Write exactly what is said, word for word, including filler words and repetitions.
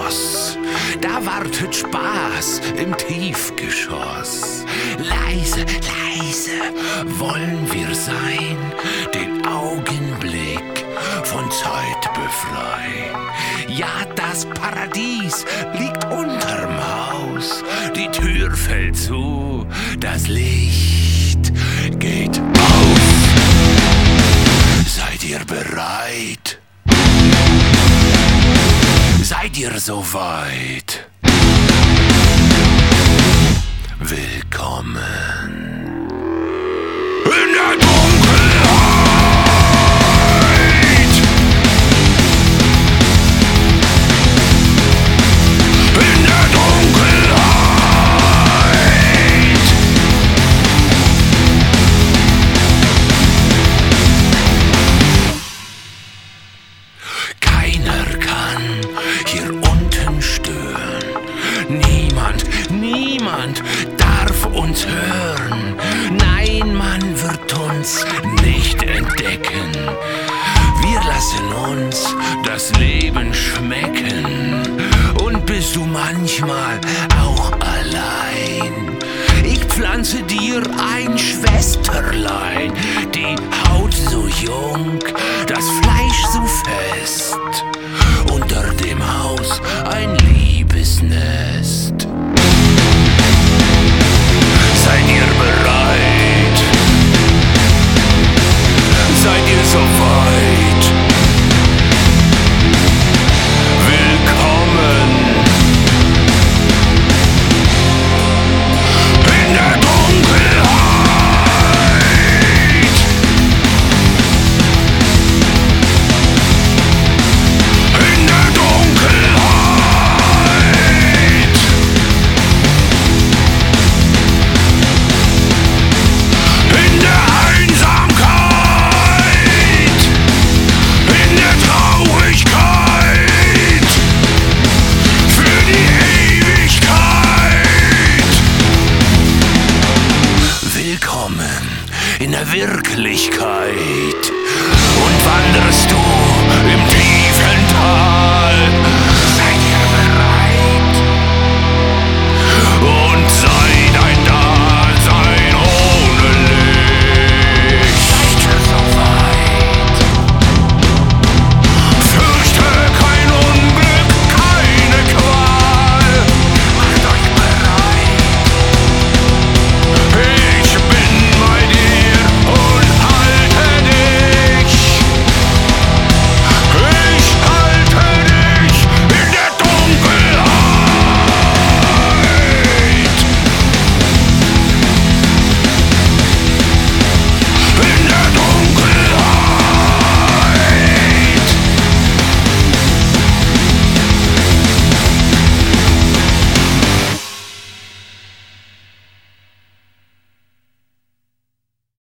Schloss, da wartet Spaß im Tiefgeschoss. Leise, leise wollen wir sein, den Augenblick von Zeit befreien. Ja, das Paradies liegt unterm Haus, die Tür fällt zu, das Licht geht auf. Seid ihr bereit? Seid ihr soweit? Willkommen in der Dunkelheit. In der Dunkelheit. Keiner kann hier unten stören. Niemand, niemand darf uns hören. Nein, man wird uns nicht entdecken. Wir lassen uns das Leben schmecken. Und bist du manchmal auch allein? Ich pflanze dir ein Schwesterlein, die Haut so jung, das Fleisch so fest. Unter dem Haus ein Liebesnest. Seid ihr bereit? Seid ihr soweit? Willkommen in der Dunkelheit. In der Dunkelheit. In der Einsamkeit. In der Traurigkeit. Für die Ewigkeit. Willkommen in der Wirklichkeit.